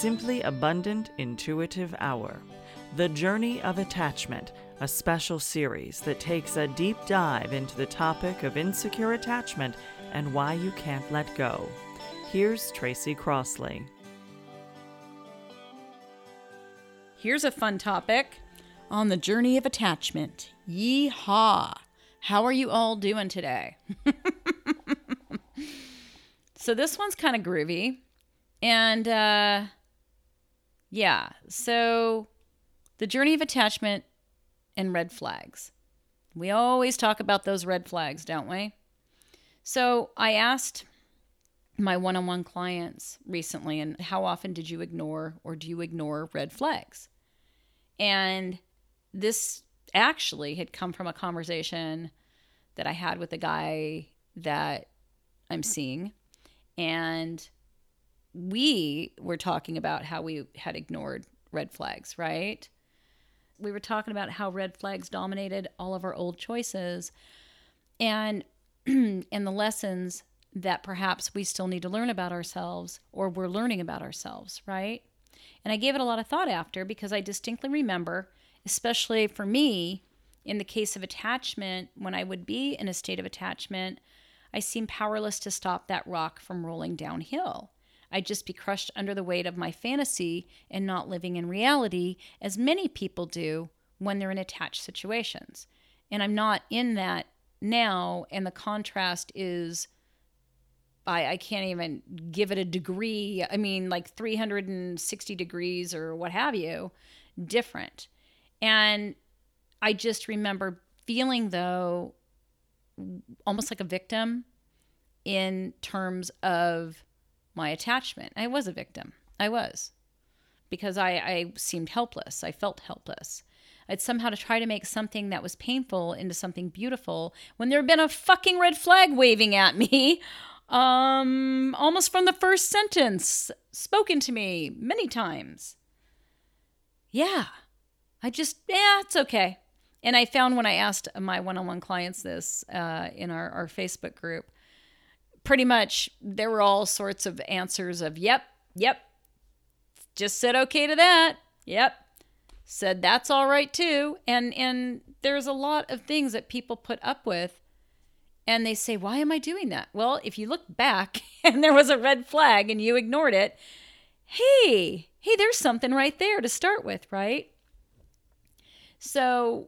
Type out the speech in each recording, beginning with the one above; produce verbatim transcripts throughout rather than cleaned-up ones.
Simply Abundant Intuitive Hour, The Journey of Attachment, a special series that takes a deep dive into the topic of insecure attachment and why you can't let go. Here's Tracy Crossley. Here's a fun topic on the journey of attachment. Yee-haw! How are you all doing today? So this one's kind of groovy. And, uh, yeah, so the journey of attachment and red flags. We always talk about those red flags, don't we? So I asked my one-on-one clients recently, and how often did you ignore or do you ignore red flags? And this actually had come from a conversation that I had with a guy that I'm seeing. And we were talking about how we had ignored red flags, right? We were talking about how red flags dominated all of our old choices and and the lessons that perhaps we still need to learn about ourselves, or we're learning about ourselves, right? And I gave it a lot of thought after, because I distinctly remember, especially for me, in the case of attachment, when I would be in a state of attachment, I seemed powerless to stop that rock from rolling downhill. I'd just be crushed under the weight of my fantasy and not living in reality, as many people do when they're in attached situations. And I'm not in that now, and the contrast is, I, I can't even give it a degree. I mean, like three hundred sixty degrees or what have you, different. And I just remember feeling, though, almost like a victim in terms of my attachment. I was a victim. I was. Because I, I seemed helpless. I felt helpless. I'd somehow to try to make something that was painful into something beautiful when there had been a fucking red flag waving at me, um, almost from the first sentence, spoken to me many times. Yeah. I just, yeah, it's okay. And I found when I asked my one-on-one clients this uh, in our, our Facebook group, pretty much there were all sorts of answers of, yep, yep, just said okay to that, yep, said that's all right too. And and there's a lot of things that people put up with, and they say, why am I doing that? Well, if you look back and there was a red flag and you ignored it, hey, hey, there's something right there to start with, right? So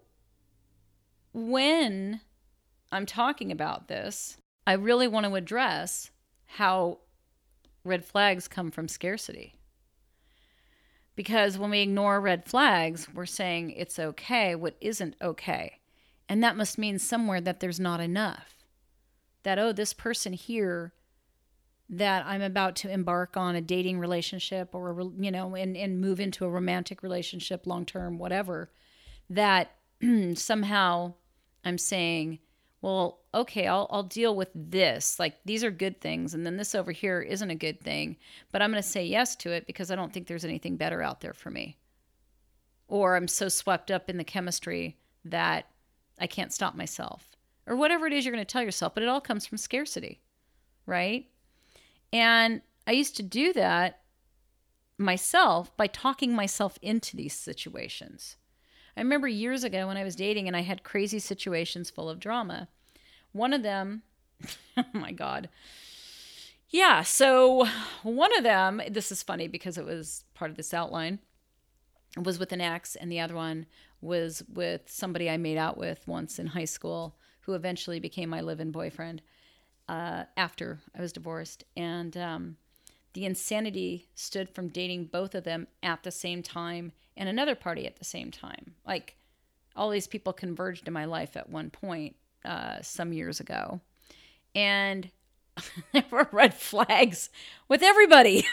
when I'm talking about this, I really want to address how red flags come from scarcity. Because when we ignore red flags, we're saying it's okay what isn't okay. And that must mean somewhere that there's not enough. That, oh, this person here that I'm about to embark on a dating relationship or, a, you know, and, and move into a romantic relationship, long-term, whatever, that somehow I'm saying, well, okay, I'll I'll deal with this. Like, these are good things, and then this over here isn't a good thing, but I'm going to say yes to it because I don't think there's anything better out there for me. Or I'm so swept up in the chemistry that I can't stop myself. Or whatever it is you're going to tell yourself, but it all comes from scarcity, right? And I used to do that myself by talking myself into these situations. I remember years ago when I was dating and I had crazy situations full of drama. One of them, oh my God. Yeah, so one of them, this is funny because it was part of this outline, was with an ex, and the other one was with somebody I made out with once in high school who eventually became my live-in boyfriend uh, after I was divorced. And um, the insanity stood from dating both of them at the same time and another party at the same time. Like, all these people converged in my life at one point uh, some years ago. And there were red flags with everybody.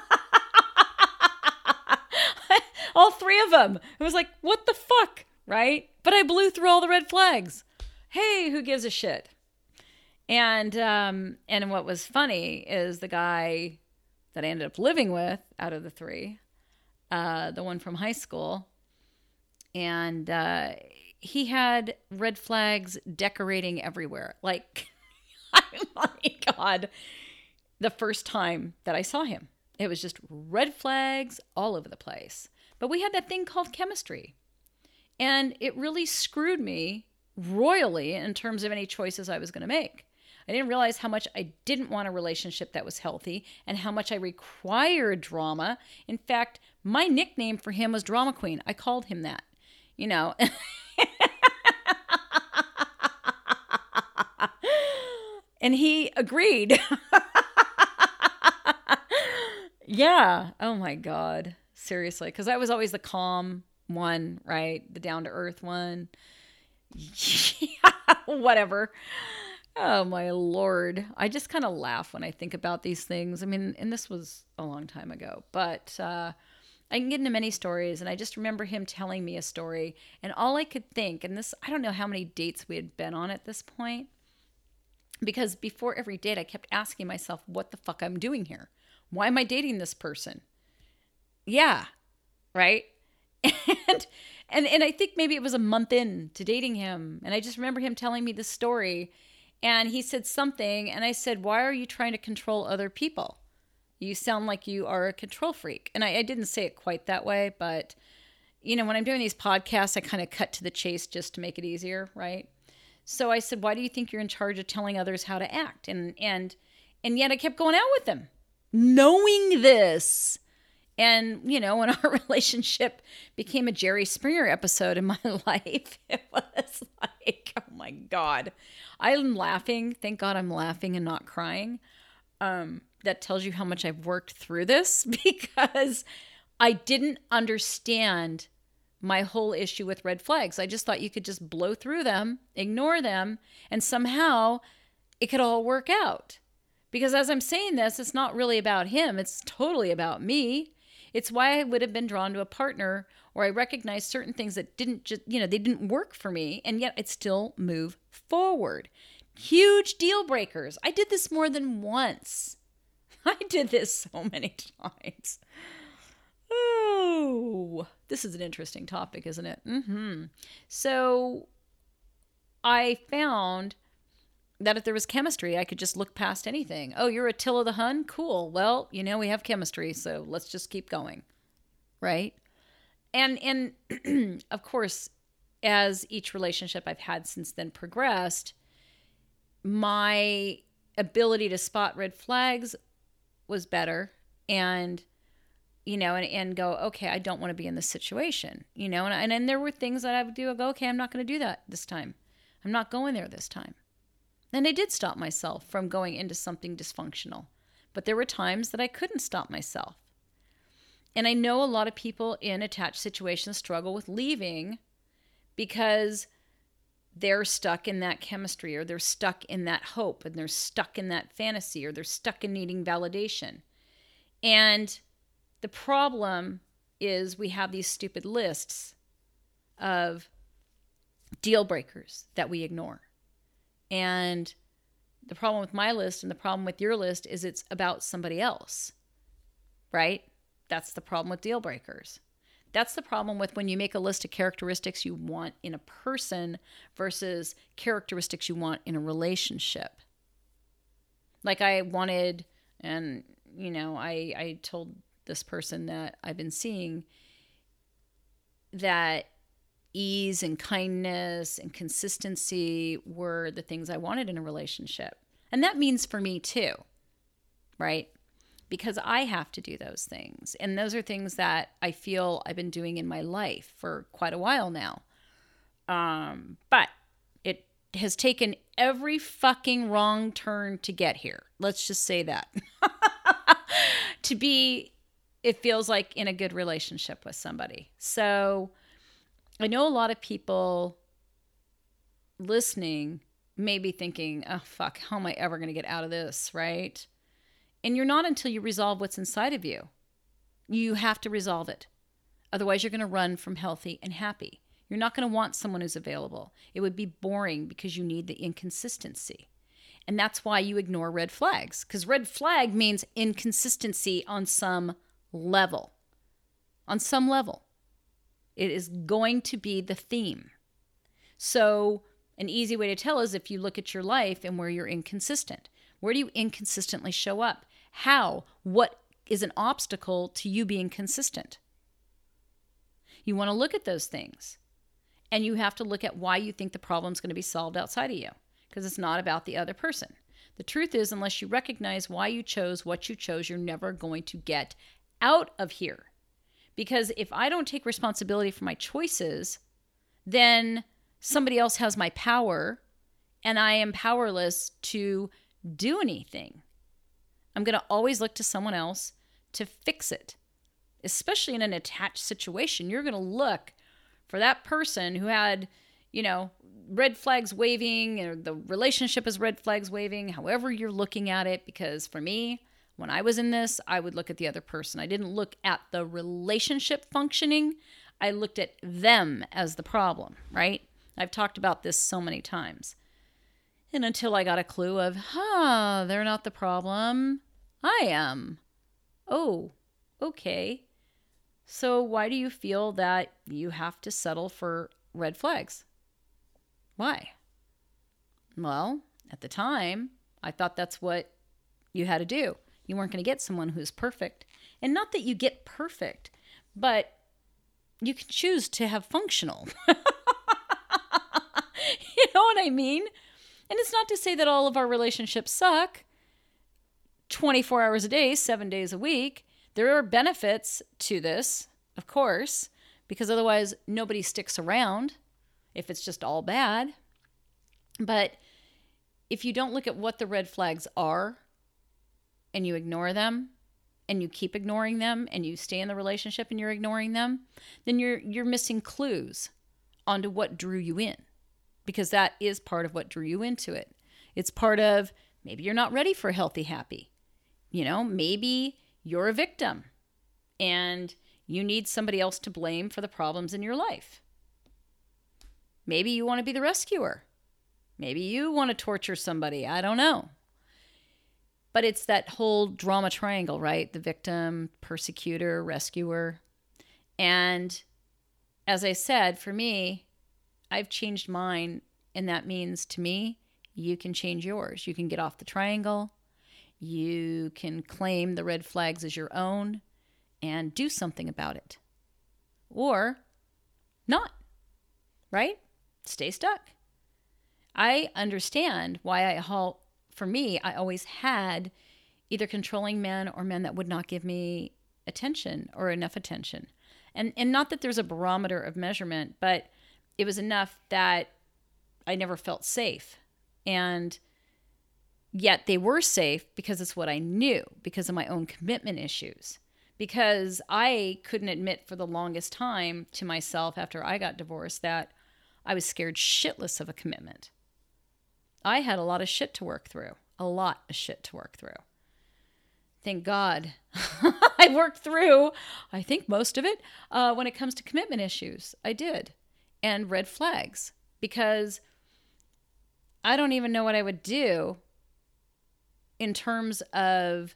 All three of them. It was like, what the fuck, right? But I blew through all the red flags. Hey, who gives a shit? And um, and what was funny is the guy that I ended up living with out of the three, Uh, the one from high school, and uh, he had red flags decorating everywhere. Like, oh my God, the first time that I saw him. It was just red flags all over the place. But we had that thing called chemistry. And it really screwed me royally in terms of any choices I was going to make. I didn't realize how much I didn't want a relationship that was healthy and how much I required drama. In fact, my nickname for him was Drama Queen. I called him that, you know. And he agreed. Yeah. Oh my God. Seriously. Because I was always the calm one, right? The down-to-earth one. Yeah, whatever. Oh my Lord. I just kind of laugh when I think about these things. I mean, and this was a long time ago, but uh, I can get into many stories. And I just remember him telling me a story. And all I could think, and this, I don't know how many dates we had been on at this point, because before every date, I kept asking myself, what the fuck I'm doing here? Why am I dating this person? Yeah, right? And and and I think maybe it was a month in to dating him. And I just remember him telling me this story. And he said something. And I said, why are you trying to control other people? You sound like you are a control freak. And I, I didn't say it quite that way. But, you know, when I'm doing these podcasts, I kind of cut to the chase just to make it easier, right? So I said, why do you think you're in charge of telling others how to act? And and and yet I kept going out with him, knowing this. And, you know, when our relationship became a Jerry Springer episode in my life, it was like, oh my God. I'm laughing. Thank God I'm laughing and not crying. Um, that tells you how much I've worked through this, because I didn't understand my whole issue with red flags. I just thought you could just blow through them, ignore them, and somehow it could all work out. Because as I'm saying this, it's not really about him. It's totally about me. It's why I would have been drawn to a partner where I recognized certain things that didn't just, you know, they didn't work for me, and yet I'd still move forward. Huge deal breakers. I did this more than once. I did this so many times. Oh, this is an interesting topic, isn't it? Mm-hmm. So I found that if there was chemistry, I could just look past anything. Oh, you're Attila the Hun? Cool. Well, you know, we have chemistry, so let's just keep going. Right? And, and of course, as each relationship I've had since then progressed, my ability to spot red flags was better. And, you know, and, and go, okay, I don't want to be in this situation, you know, and, and then there were things that I would do. I go, okay, I'm not going to do that this time. I'm not going there this time. And I did stop myself from going into something dysfunctional. But there were times that I couldn't stop myself. And I know a lot of people in attached situations struggle with leaving because they're stuck in that chemistry, or they're stuck in that hope, and they're stuck in that fantasy, or they're stuck in needing validation. And the problem is we have these stupid lists of deal breakers that we ignore. And the problem with my list and the problem with your list is it's about somebody else, right? That's the problem with deal breakers. That's the problem with when you make a list of characteristics you want in a person versus characteristics you want in a relationship. Like I wanted, and, you know, I, I told this person that I've been seeing that ease and kindness and consistency were the things I wanted in a relationship. And that means for me too, right? Because I have to do those things. And those are things that I feel I've been doing in my life for quite a while now. Um, but it has taken every fucking wrong turn to get here. Let's just say that. To be, it feels like, in a good relationship with somebody. So I know a lot of people listening may be thinking, oh, fuck, how am I ever going to get out of this, right? And you're not until you resolve what's inside of you. You have to resolve it. Otherwise, you're going to run from healthy and happy. You're not going to want someone who's available. It would be boring because you need the inconsistency. And that's why you ignore red flags, because red flag means inconsistency on some level. On some level. It is going to be the theme. So an easy way to tell is if you look at your life and where you're inconsistent. Where do you inconsistently show up? How? What is an obstacle to you being consistent. You want to look at those things, and you have to look at why you think the problem's going to be solved outside of you, because it's not about the other person. The truth is, unless you recognize why you chose what you chose, you're never going to get out of here. Because if I don't take responsibility for my choices, then somebody else has my power, and I am powerless to do anything. I'm going to always look to someone else to fix it. Especially in an attached situation, you're going to look for that person who had, you know, red flags waving, or the relationship is red flags waving, however you're looking at it. Because for me, when I was in this, I would look at the other person. I didn't look at the relationship functioning. I looked at them as the problem, right? I've talked about this so many times. And until I got a clue of, huh, they're not the problem. I am. Oh, okay. So why do you feel that you have to settle for red flags? Why? Well, at the time, I thought that's what you had to do. You weren't going to get someone who's perfect. And not that you get perfect, but you can choose to have functional. You know what I mean? And it's not to say that all of our relationships suck twenty-four hours a day, seven days a week. There are benefits to this, of course, because otherwise nobody sticks around if it's just all bad. But if you don't look at what the red flags are and you ignore them and you keep ignoring them and you stay in the relationship and you're ignoring them, then you're you're missing clues onto what drew you in, because that is part of what drew you into it. It's part of, maybe you're not ready for healthy, happy. You know, maybe you're a victim and you need somebody else to blame for the problems in your life. Maybe you want to be the rescuer. Maybe you want to torture somebody. I don't know. But it's that whole drama triangle, right? The victim, persecutor, rescuer. And as I said, for me, I've changed mine. And that means, to me, you can change yours. You can get off the triangle. You can claim the red flags as your own and do something about it. Or not, right? Stay stuck. I understand why I, for me, I always had either controlling men or men that would not give me attention or enough attention. And, and not that there's a barometer of measurement, but it was enough that I never felt safe. And yet they were safe because it's what I knew, because of my own commitment issues. Because I couldn't admit for the longest time to myself after I got divorced that I was scared shitless of a commitment. I had a lot of shit to work through, a lot of shit to work through. Thank God I worked through, I think most of it, uh, when it comes to commitment issues. I did. And red flags, because I don't even know what I would do in terms of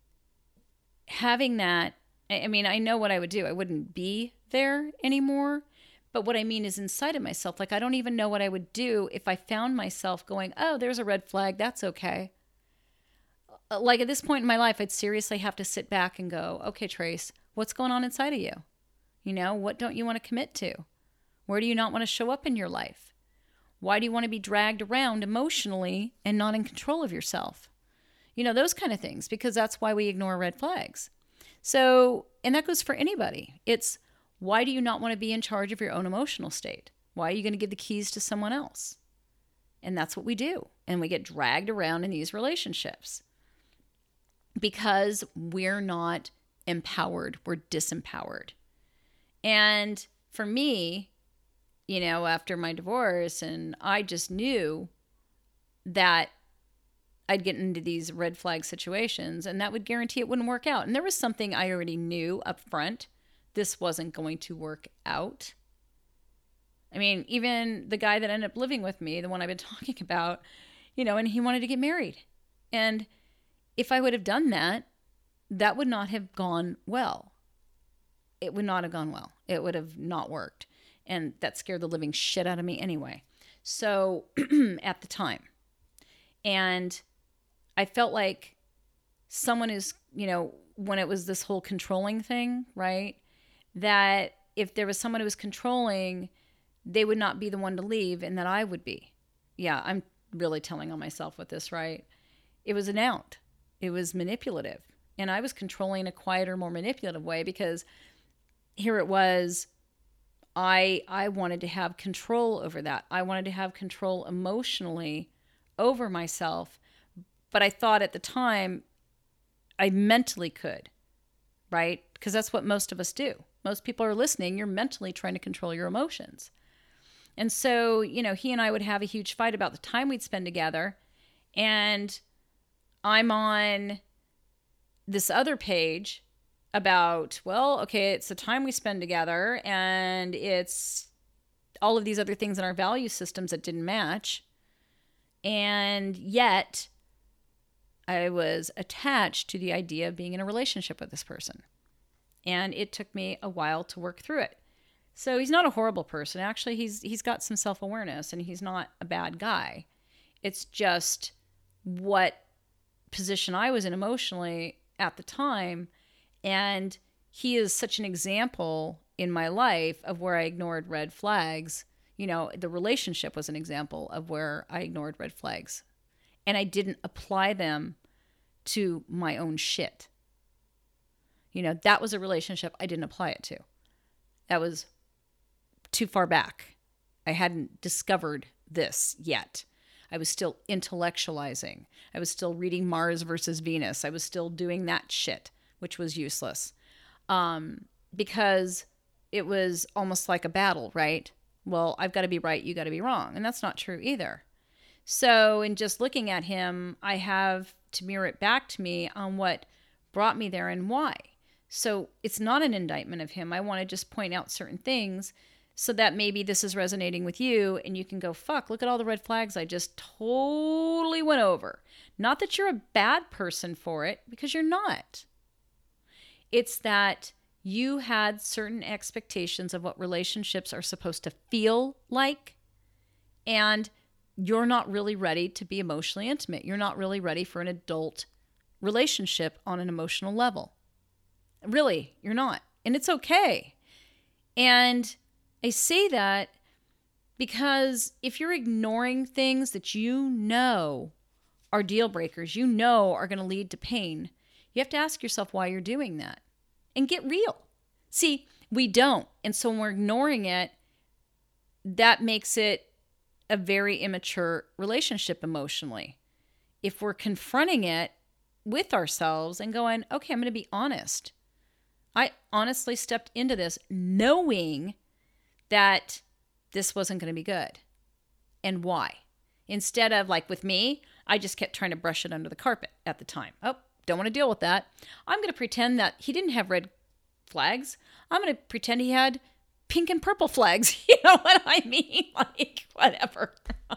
having that. I mean, I know what I would do. I wouldn't be there anymore. But what I mean is inside of myself. Like, I don't even know what I would do if I found myself going, oh, there's a red flag. That's okay. Like, at this point in my life, I'd seriously have to sit back and go, okay, Trace, what's going on inside of you? You know, what don't you want to commit to? Where do you not want to show up in your life? Why do you want to be dragged around emotionally and not in control of yourself? You know, those kind of things, because that's why we ignore red flags. So, and that goes for anybody. It's, why do you not want to be in charge of your own emotional state? Why are you going to give the keys to someone else? And that's what we do. And we get dragged around in these relationships because we're not empowered. We're disempowered. And for me, you know, after my divorce, and I just knew that I'd get into these red flag situations and that would guarantee it wouldn't work out. And there was something I already knew up front. This wasn't going to work out. I mean, even the guy that ended up living with me, the one I've been talking about, you know, and he wanted to get married. And if I would have done that, that would not have gone well. It would not have gone well. It would have not worked. And that scared the living shit out of me anyway. So at the time. And I felt like someone is, you know, when it was this whole controlling thing, right? That if there was someone who was controlling, they would not be the one to leave and that I would be. Yeah, I'm really telling on myself with this, right? It was an out. It was manipulative. And I was controlling in a quieter, more manipulative way because here it was, I I wanted to have control over that. I wanted to have control emotionally over myself. But I thought at the time I mentally could, right? Because that's what most of us do. Most people are listening. You're mentally trying to control your emotions. And so, you know, he and I would have a huge fight about the time we'd spend together. And I'm on this other page about, well, okay, it's the time we spend together and it's all of these other things in our value systems that didn't match. And yet I was attached to the idea of being in a relationship with this person. And it took me a while to work through it. So he's not a horrible person. Actually, he's he's got some self-awareness and he's not a bad guy. It's just what position I was in emotionally at the time. And he is such an example in my life of where I ignored red flags. You know, the relationship was an example of where I ignored red flags. And I didn't apply them to my own shit. You know, that was a relationship I didn't apply it to. That was too far back. I hadn't discovered this yet. I was still intellectualizing. I was still reading Mars versus Venus. I was still doing that shit, which was useless. Um, because it was almost like a battle, right? Well, I've got to be right, you got to be wrong. And that's not true either. So in just looking at him, I have to mirror it back to me on what brought me there and why. So it's not an indictment of him. I want to just point out certain things so that maybe this is resonating with you and you can go, fuck, look at all the red flags I just totally went over. Not that you're a bad person for it, because you're not. It's that you had certain expectations of what relationships are supposed to feel like, and you're not really ready to be emotionally intimate. You're not really ready for an adult relationship on an emotional level. Really, you're not. And it's okay. And I say that because if you're ignoring things that you know are deal breakers, you know are going to lead to pain, you have to ask yourself why you're doing that and get real. See, we don't. And so when we're ignoring it, that makes it a very immature relationship emotionally. If we're confronting it with ourselves and going, okay, I'm going to be honest. I honestly stepped into this knowing that this wasn't going to be good. And why? Instead of, like with me, I just kept trying to brush it under the carpet at the time. Oh, don't want to deal with that. I'm going to pretend that he didn't have red flags. I'm going to pretend he had pink and purple flags. You know what I mean? Like, whatever.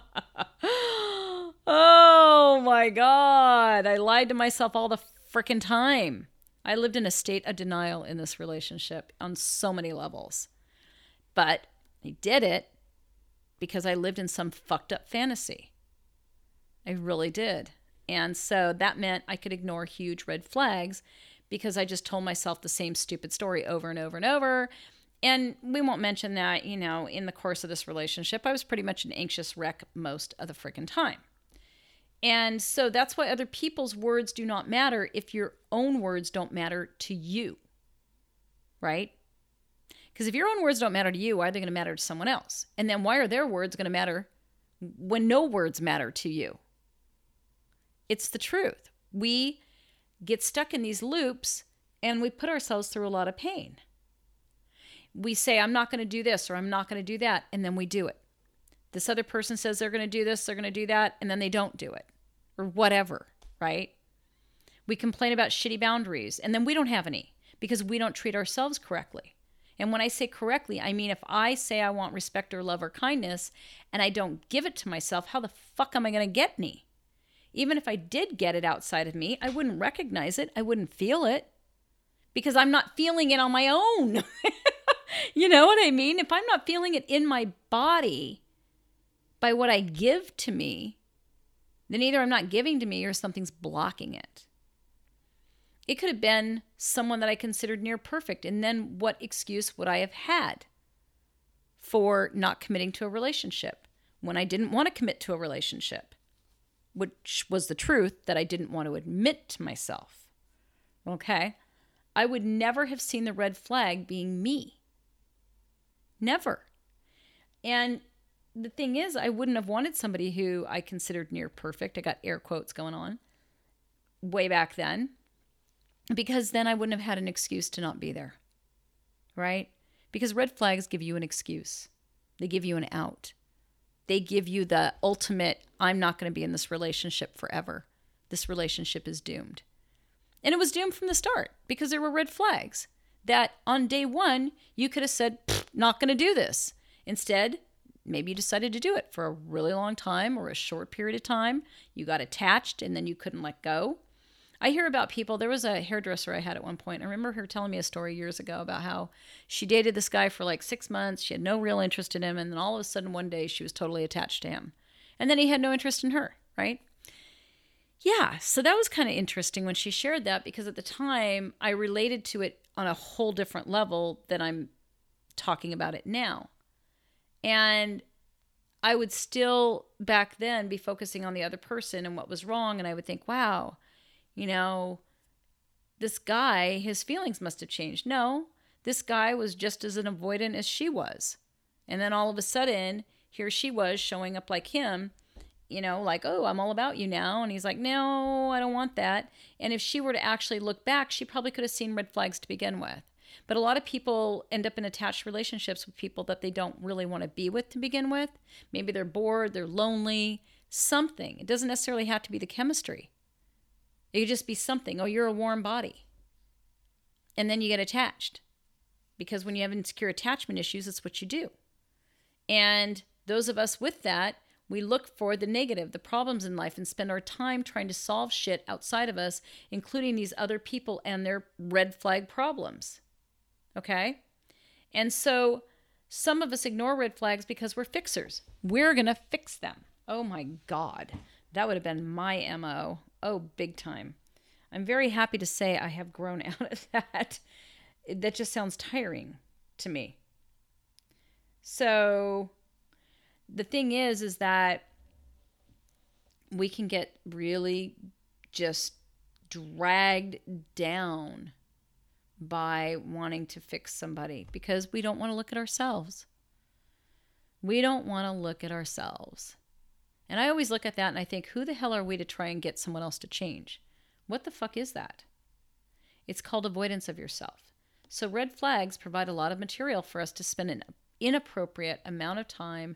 Oh my God. I lied to myself all the frickin' time. I lived in a state of denial in this relationship on so many levels. But I did it because I lived in some fucked up fantasy. I really did. And so that meant I could ignore huge red flags because I just told myself the same stupid story over and over and over. And we won't mention that, you know, in the course of this relationship, I was pretty much an anxious wreck most of the frickin' time. And so that's why other people's words do not matter if your own words don't matter to you, right? Because if your own words don't matter to you, why are they going to matter to someone else? And then why are their words going to matter when no words matter to you? It's the truth. We get stuck in these loops and we put ourselves through a lot of pain. We say, I'm not going to do this or I'm not going to do that, and then we do it. This other person says they're going to do this, they're going to do that, and then they don't do it. Or whatever, right? We complain about shitty boundaries, and then we don't have any because we don't treat ourselves correctly. And when I say correctly, I mean if I say I want respect or love or kindness and I don't give it to myself, how the fuck am I going to get any? Even if I did get it outside of me, I wouldn't recognize it. I wouldn't feel it because I'm not feeling it on my own. You know what I mean? If I'm not feeling it in my body by what I give to me, then either I'm not giving to me or something's blocking it. It could have been someone that I considered near perfect. And then what excuse would I have had for not committing to a relationship when I didn't want to commit to a relationship? Which was the truth that I didn't want to admit to myself. Okay? I would never have seen the red flag being me. Never. And the thing is, I wouldn't have wanted somebody who I considered near perfect. I got air quotes going on way back then, because then I wouldn't have had an excuse to not be there. Right? Because red flags give you an excuse. They give you an out. They give you the ultimate, I'm not going to be in this relationship forever. This relationship is doomed. And it was doomed from the start because there were red flags that on day one, you could have said, not going to do this. Instead, maybe you decided to do it for a really long time or a short period of time. You got attached and then you couldn't let go. I hear about people. There was a hairdresser I had at one point. I remember her telling me a story years ago about how she dated this guy for like six months. She had no real interest in him. And then all of a sudden one day she was totally attached to him. And then he had no interest in her, right? Yeah, so that was kind of interesting when she shared that, because at the time I related to it on a whole different level than I'm talking about it now. And I would still back then be focusing on the other person and what was wrong. And I would think, wow, you know, this guy, his feelings must have changed. No, this guy was just as an avoidant as she was. And then all of a sudden, here she was showing up like him, you know, like, oh, I'm all about you now. And he's like, no, I don't want that. And if she were to actually look back, she probably could have seen red flags to begin with. But a lot of people end up in attached relationships with people that they don't really want to be with to begin with. Maybe they're bored, they're lonely, something. It doesn't necessarily have to be the chemistry. It could just be something. Oh, you're a warm body. And then you get attached. Because when you have insecure attachment issues, that's what you do. And those of us with that, we look for the negative, the problems in life, and spend our time trying to solve shit outside of us, including these other people and their red flag problems. Okay? And so some of us ignore red flags because we're fixers. We're going to fix them. Oh my God. That would have been my M O. Oh, big time. I'm very happy to say I have grown out of that. That just sounds tiring to me. So the thing is, is that we can get really just dragged down by wanting to fix somebody because we don't want to look at ourselves. We don't want to look at ourselves. And I always look at that and I think, who the hell are we to try and get someone else to change? What the fuck is that? It's called avoidance of yourself. So red flags provide a lot of material for us to spend an inappropriate amount of time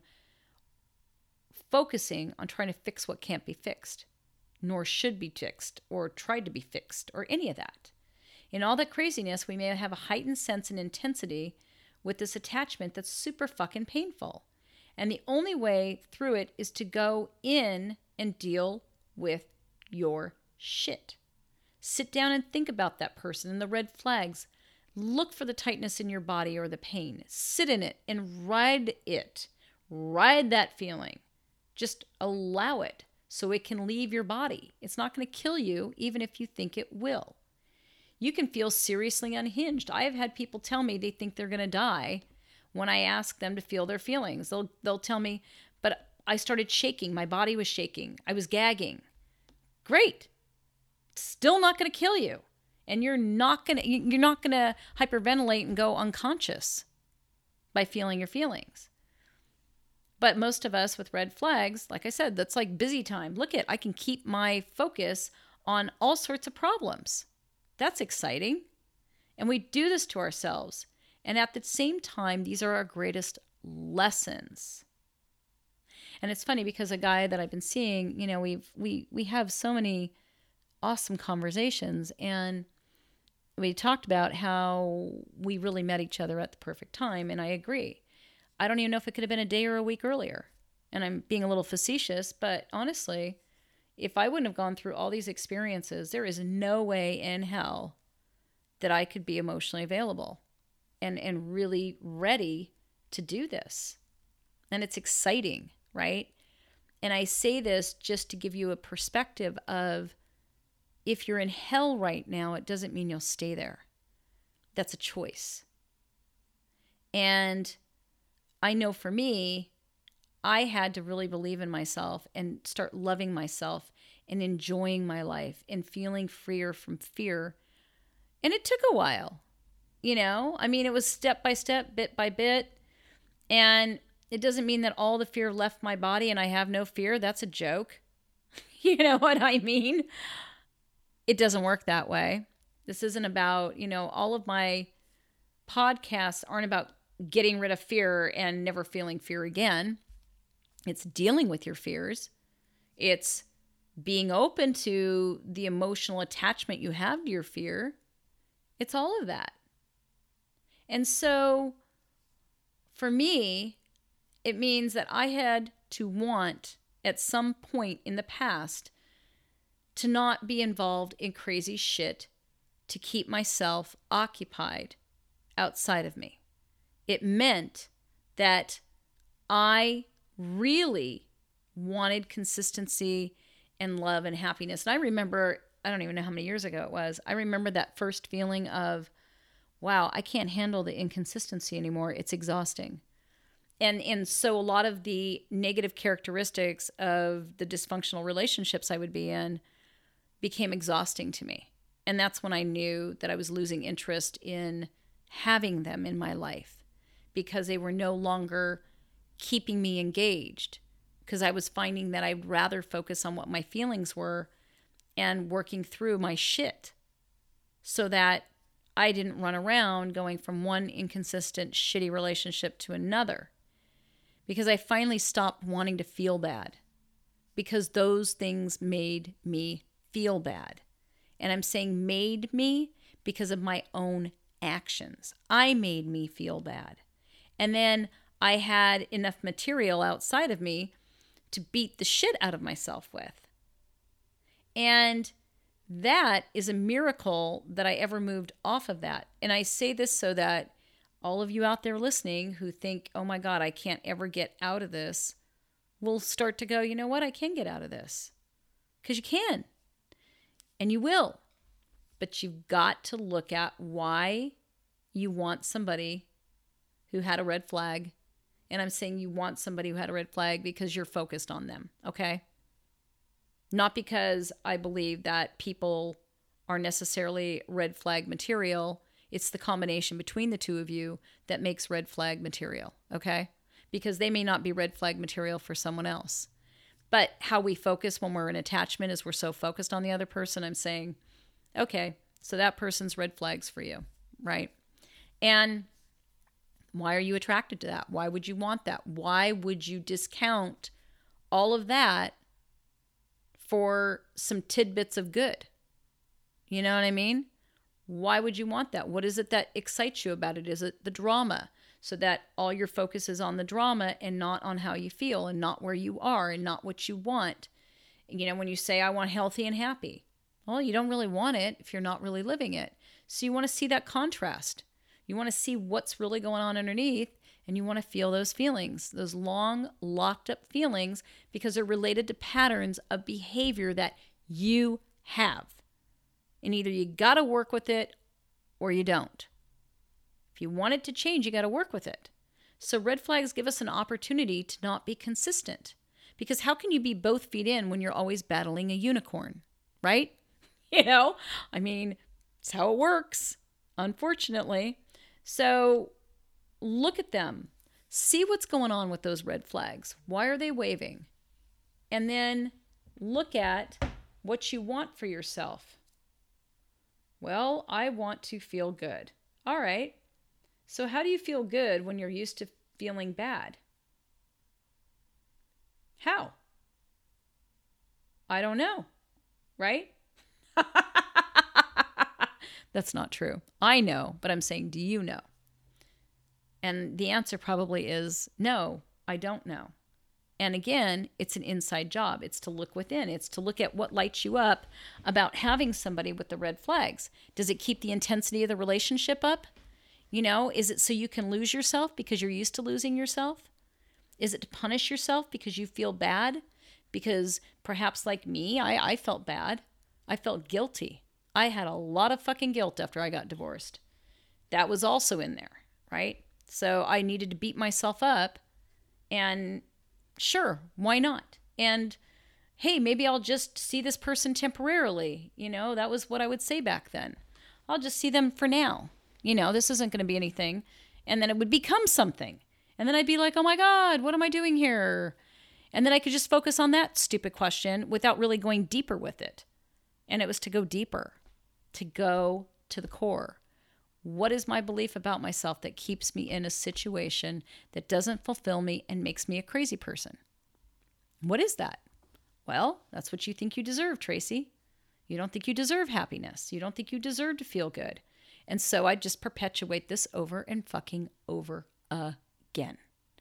focusing on trying to fix what can't be fixed, nor should be fixed, or tried to be fixed, or any of that. In all that craziness, we may have a heightened sense and intensity with this attachment that's super fucking painful. And the only way through it is to go in and deal with your shit. Sit down and think about that person and the red flags. Look for the tightness in your body or the pain. Sit in it and ride it. Ride that feeling. Just allow it so it can leave your body. It's not going to kill you, even if you think it will. You can feel seriously unhinged. I have had people tell me they think they're going to die when I ask them to feel their feelings. They'll they'll tell me, but I started shaking. My body was shaking. I was gagging. Great. Still not going to kill you. And you're not going to you're not going to hyperventilate and go unconscious by feeling your feelings. But most of us with red flags, like I said, that's like busy time. Look at, I can keep my focus on all sorts of problems. That's exciting. And we do this to ourselves. And at the same time, these are our greatest lessons. And it's funny because a guy that I've been seeing, you know, we've, we, we have so many awesome conversations, and we talked about how we really met each other at the perfect time. And I agree. I don't even know if it could have been a day or a week earlier. And I'm being a little facetious, but honestly, if I wouldn't have gone through all these experiences, there is no way in hell that I could be emotionally available and, and really ready to do this. And it's exciting, right? And I say this just to give you a perspective of if you're in hell right now, it doesn't mean you'll stay there. That's a choice. And I know for me, I had to really believe in myself and start loving myself and enjoying my life and feeling freer from fear. And it took a while, you know? I mean, it was step by step, bit by bit. And it doesn't mean that all the fear left my body and I have no fear. That's a joke. You know what I mean? It doesn't work that way. This isn't about, you know, all of my podcasts aren't about getting rid of fear and never feeling fear again. It's dealing with your fears. It's being open to the emotional attachment you have to your fear. It's all of that. And so for me, it means that I had to want at some point in the past to not be involved in crazy shit to keep myself occupied outside of me. It meant that I really wanted consistency and love and happiness. And I remember, I don't even know how many years ago it was, I remember that first feeling of, wow, I can't handle the inconsistency anymore. It's exhausting. And, and so a lot of the negative characteristics of the dysfunctional relationships I would be in became exhausting to me. And that's when I knew that I was losing interest in having them in my life because they were no longer keeping me engaged, because I was finding that I'd rather focus on what my feelings were and working through my shit so that I didn't run around going from one inconsistent, shitty relationship to another, because I finally stopped wanting to feel bad because those things made me feel bad. And I'm saying made me because of my own actions. I made me feel bad. And then I had enough material outside of me to beat the shit out of myself with. And that is a miracle that I ever moved off of that. And I say this so that all of you out there listening who think, oh my God, I can't ever get out of this, will start to go, you know what? I can get out of this. Because you can. And you will. But you've got to look at why you want somebody who had a red flag. And I'm saying you want somebody who had a red flag because you're focused on them, okay? Not because I believe that people are necessarily red flag material. It's the combination between the two of you that makes red flag material, okay? Because they may not be red flag material for someone else. But how we focus when we're in attachment is we're so focused on the other person. I'm saying, okay, so that person's red flags for you, right? And why are you attracted to that? Why would you want that? Why would you discount all of that for some tidbits of good? You know what I mean? Why would you want that? What is it that excites you about it? Is it the drama? So that all your focus is on the drama and not on how you feel and not where you are and not what you want. You know, when you say, I want healthy and happy, well, you don't really want it if you're not really living it. So you want to see that contrast. You want to see what's really going on underneath, and you want to feel those feelings, those long locked up feelings, because they're related to patterns of behavior that you have. And either you got to work with it or you don't. If you want it to change, you got to work with it. So red flags give us an opportunity to not be consistent. Because how can you be both feet in when you're always battling a unicorn, right? You know, I mean, it's how it works, unfortunately. So look at them. See what's going on with those red flags. Why are they waving? And then look at what you want for yourself. Well, I want to feel good. All right. So how do you feel good when you're used to feeling bad? How? I don't know, right? That's not true. I know, but I'm saying, do you know? And the answer probably is no, I don't know. And again, it's an inside job. It's to look within. It's to look at what lights you up about having somebody with the red flags. Does it keep the intensity of the relationship up? You know, is it so you can lose yourself because you're used to losing yourself? Is it to punish yourself because you feel bad? Because perhaps like me, I, I felt bad. I felt guilty. I had a lot of fucking guilt after I got divorced. That was also in there, right? So I needed to beat myself up, and sure, why not? And hey, maybe I'll just see this person temporarily. You know, that was what I would say back then. I'll just see them for now. You know, this isn't going to be anything. And then it would become something. And then I'd be like, oh my God, what am I doing here? And then I could just focus on that stupid question without really going deeper with it. And it was to go deeper, to go to the core. What is my belief about myself that keeps me in a situation that doesn't fulfill me and makes me a crazy person? What is that? Well, that's what you think you deserve, Tracy. You don't think you deserve happiness. You don't think you deserve to feel good. And so I just perpetuate this over and fucking over again.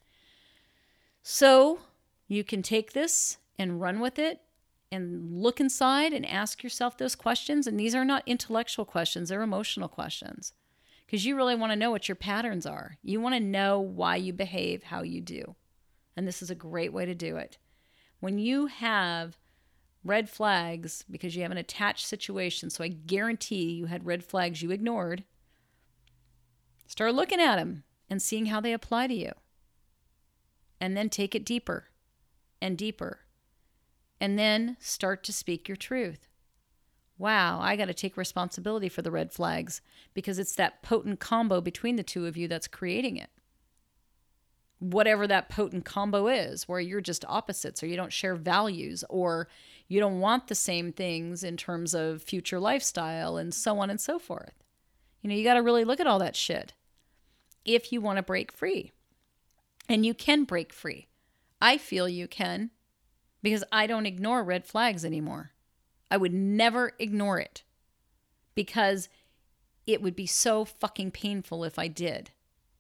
So you can take this and run with it and look inside and ask yourself those questions. And these are not intellectual questions. They're emotional questions. Because you really want to know what your patterns are. You want to know why you behave how you do. And this is a great way to do it. When you have red flags because you have an attached situation, so I guarantee you had red flags you ignored, start looking at them and seeing how they apply to you. And then take it deeper and deeper. And then start to speak your truth. Wow, I got to take responsibility for the red flags because it's that potent combo between the two of you that's creating it. Whatever that potent combo is, where you're just opposites or you don't share values or you don't want the same things in terms of future lifestyle and so on and so forth. You know, you got to really look at all that shit if you want to break free. And you can break free. I feel you can because I don't ignore red flags anymore. I would never ignore it because it would be so fucking painful if I did.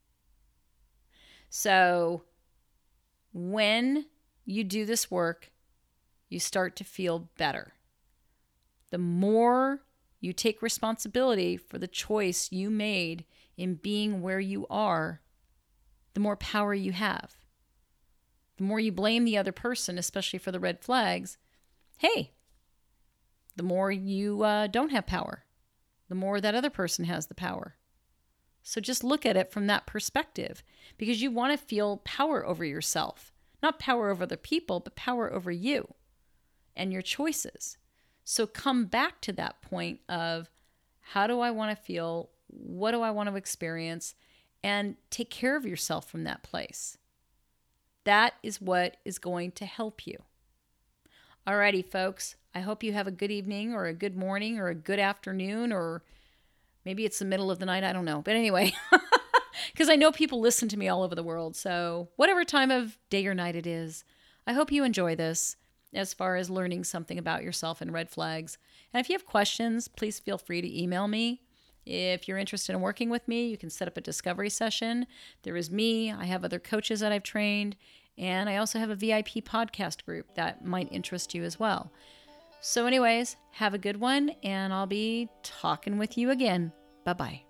So when you do this work, you start to feel better. The more you take responsibility for the choice you made in being where you are, the more power you have. The more you blame the other person, especially for the red flags, hey, the more you uh, don't have power, the more that other person has the power. So just look at it from that perspective because you want to feel power over yourself, not power over other people, but power over you and your choices. So come back to that point of how do I want to feel? What do I want to experience? And take care of yourself from that place. That is what is going to help you. Alrighty, folks. I hope you have a good evening or a good morning or a good afternoon or maybe it's the middle of the night. I don't know. But anyway, because I know people listen to me all over the world. So whatever time of day or night it is, I hope you enjoy this as far as learning something about yourself and red flags. And if you have questions, please feel free to email me. If you're interested in working with me, you can set up a discovery session. There is me. I have other coaches that I've trained. And I also have a V I P podcast group that might interest you as well. So anyways, have a good one, and I'll be talking with you again. Bye-bye.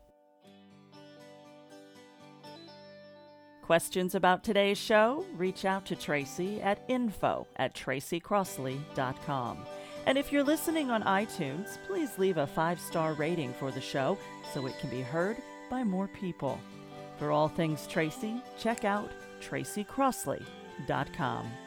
Questions about today's show? Reach out to Tracy at info at tracy crossley dot com. And if you're listening on iTunes, please leave a five-star rating for the show so it can be heard by more people. For all things Tracy, check out tracy crossley dot com.